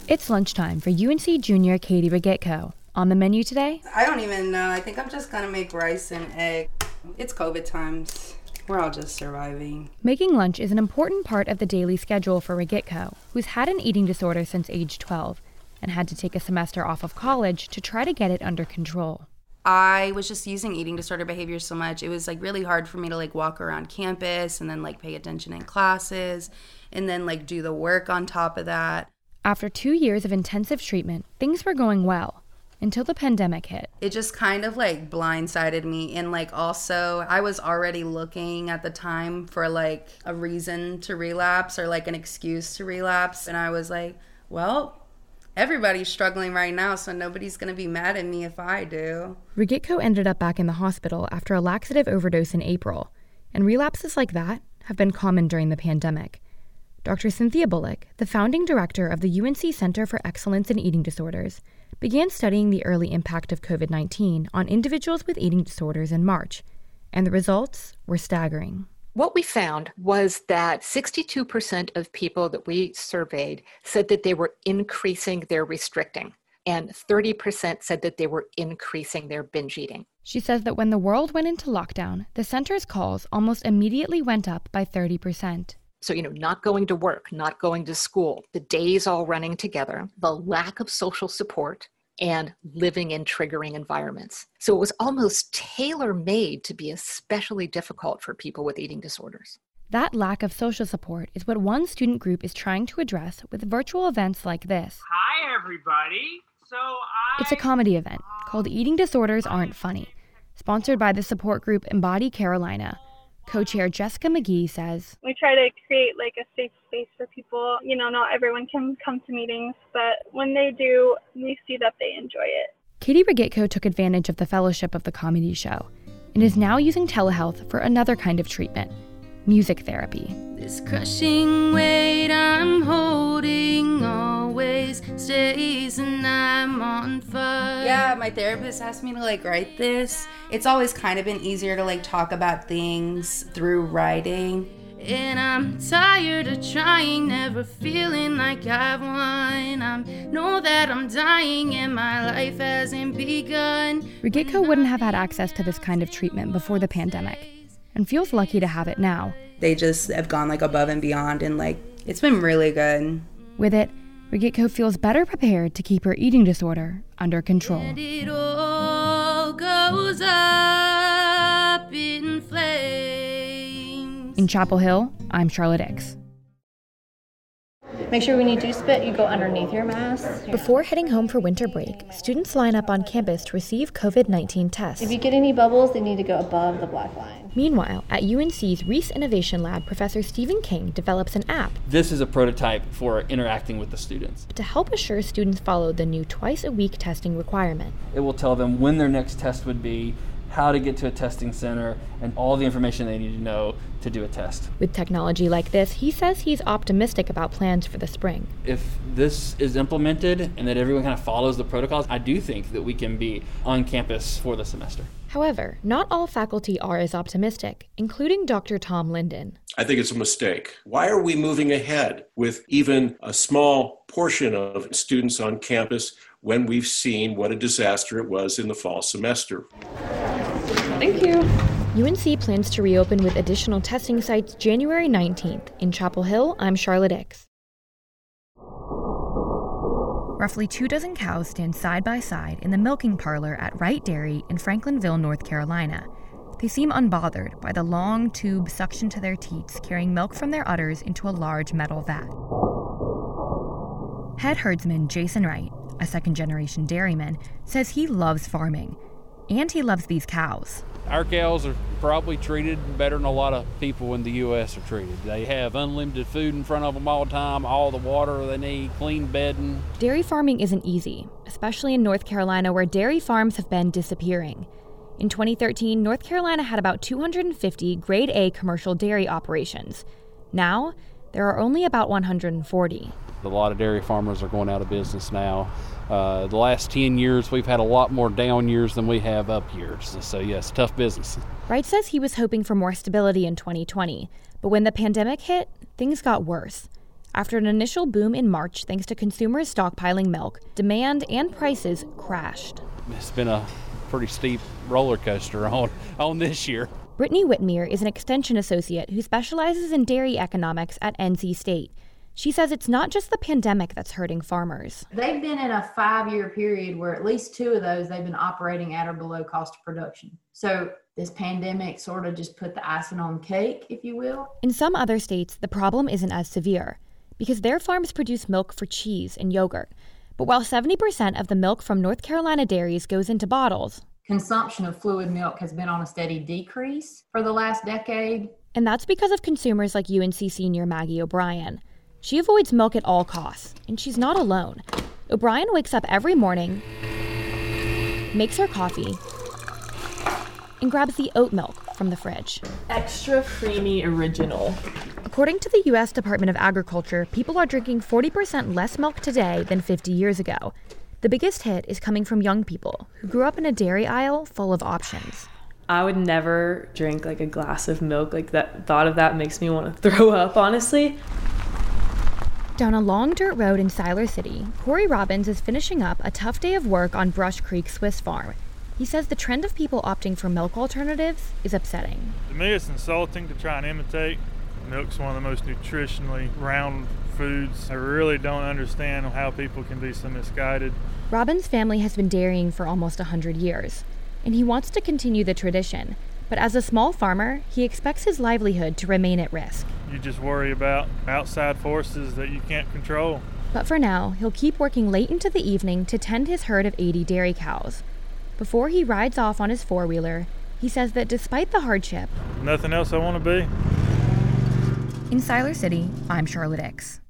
It's lunchtime for UNC junior Katie Regitko. On the menu today? I don't even know. I think I'm just gonna make rice and egg. It's COVID times. We're all just surviving. Making lunch is an important part of the daily schedule for Regitko, who's had an eating disorder since age 12 and had to take a semester off of college to try to get it under control. I was just using eating disorder behavior so much. It was really hard for me to walk around campus and then pay attention in classes and then do the work on top of that. After 2 years of intensive treatment, things were going well until the pandemic hit. It just kind of blindsided me. And also I was already looking at the time for a reason to relapse or an excuse to relapse. And I was well, everybody's struggling right now, so nobody's going to be mad at me if I do. Regitko ended up back in the hospital after a laxative overdose in April, and relapses like that have been common during the pandemic. Dr. Cynthia Bullock, the founding director of the UNC Center for Excellence in Eating Disorders, began studying the early impact of COVID-19 on individuals with eating disorders in March, and the results were staggering. What we found was that 62% of people that we surveyed said that they were increasing their restricting, and 30% said that they were increasing their binge eating. She says that when the world went into lockdown, the center's calls almost immediately went up by 30%. So, not going to work, not going to school, the days all running together, the lack of social support, and living in triggering environments. So it was almost tailor-made to be especially difficult for people with eating disorders. That lack of social support is what one student group is trying to address with virtual events like this. Hi, everybody. It's a comedy event called Eating Disorders Aren't Funny, sponsored by the support group Embody Carolina. Co-chair Jessica McGee says, we try to create a safe space for people. Not everyone can come to meetings, but when they do, we see that they enjoy it. Katie Regitko took advantage of the fellowship of the comedy show and is now using telehealth for another kind of treatment, music therapy. This crushing weight I'm holding always stays and I'm on fire. Yeah, my therapist asked me to write this. It's always kind of been easier to talk about things through writing. And I'm tired of trying, never feeling like I've won. I know that I'm dying and my life hasn't begun. Regitko wouldn't have had access to this kind of treatment before the pandemic and feels lucky to have it now. They just have gone above and beyond and it's been really good. With it, Regitko feels better prepared to keep her eating disorder under control. And it all goes up in flames. In Chapel Hill, I'm Charlotte X. Make sure when you do spit, you go underneath your mask. Before heading home for winter break, students line up on campus to receive COVID-19 tests. If you get any bubbles, they need to go above the black line. Meanwhile, at UNC's Reese Innovation Lab, Professor Stephen King develops an app. This is a prototype for interacting with the students. To help assure students follow the new twice-a-week testing requirement. It will tell them when their next test would be, how to get to a testing center, and all the information they need to know to do a test. With technology like this, he says he's optimistic about plans for the spring. If this is implemented and that everyone kind of follows the protocols, I do think that we can be on campus for the semester. However, not all faculty are as optimistic, including Dr. Tom Linden. I think it's a mistake. Why are we moving ahead with even a small portion of students on campus when we've seen what a disaster it was in the fall semester? Thank you. UNC plans to reopen with additional testing sites January 19th. In Chapel Hill, I'm Charlotte X. Roughly 24 cows stand side by side in the milking parlor at Wright Dairy in Franklinville, North Carolina. They seem unbothered by the long tube suctioned to their teats, carrying milk from their udders into a large metal vat. Head herdsman Jason Wright, a second-generation dairyman, says he loves farming, and he loves these cows. Our cows are probably treated better than a lot of people in the U.S. are treated. They have unlimited food in front of them all the time, all the water they need, clean bedding. Dairy farming isn't easy, especially in North Carolina where dairy farms have been disappearing. In 2013, North Carolina had about 250 grade A commercial dairy operations. Now, there are only about 140. A lot of dairy farmers are going out of business now. The last 10 years, we've had a lot more down years than we have up years. So yes, tough business. Wright says he was hoping for more stability in 2020, but when the pandemic hit, things got worse. After an initial boom in March thanks to consumers stockpiling milk, demand and prices crashed. It's been a pretty steep roller coaster on this year. Brittany Whitmere is an extension associate who specializes in dairy economics at NC State. She says it's not just the pandemic that's hurting farmers. They've been in a 5-year period where at least 2 of those they've been operating at or below cost of production. So this pandemic sort of just put the icing on the cake, if you will. In some other states, the problem isn't as severe because their farms produce milk for cheese and yogurt. But while 70% of the milk from North Carolina dairies goes into bottles, consumption of fluid milk has been on a steady decrease for the last decade. And that's because of consumers like UNC senior Maggie O'Brien. She avoids milk at all costs, and she's not alone. O'Brien wakes up every morning, makes her coffee, and grabs the oat milk from the fridge. Extra creamy original. According to the U.S. Department of Agriculture, people are drinking 40% less milk today than 50 years ago. The biggest hit is coming from young people who grew up in a dairy aisle full of options. I would never drink like a glass of milk. Like that thought of that makes me want to throw up, honestly. Down a long dirt road in Siler City, Corey Robbins is finishing up a tough day of work on Brush Creek Swiss Farm. He says the trend of people opting for milk alternatives is upsetting. To me, it's insulting to try and imitate. Milk's one of the most nutritionally round foods. I really don't understand how people can be so misguided. Robbins' family has been dairying for almost 100 years, and he wants to continue the tradition. But as a small farmer, he expects his livelihood to remain at risk. You just worry about outside forces that you can't control. But for now, he'll keep working late into the evening to tend his herd of 80 dairy cows. Before he rides off on his four-wheeler, he says that despite the hardship, nothing else I want to be. In Siler City, I'm Charlotte Ix.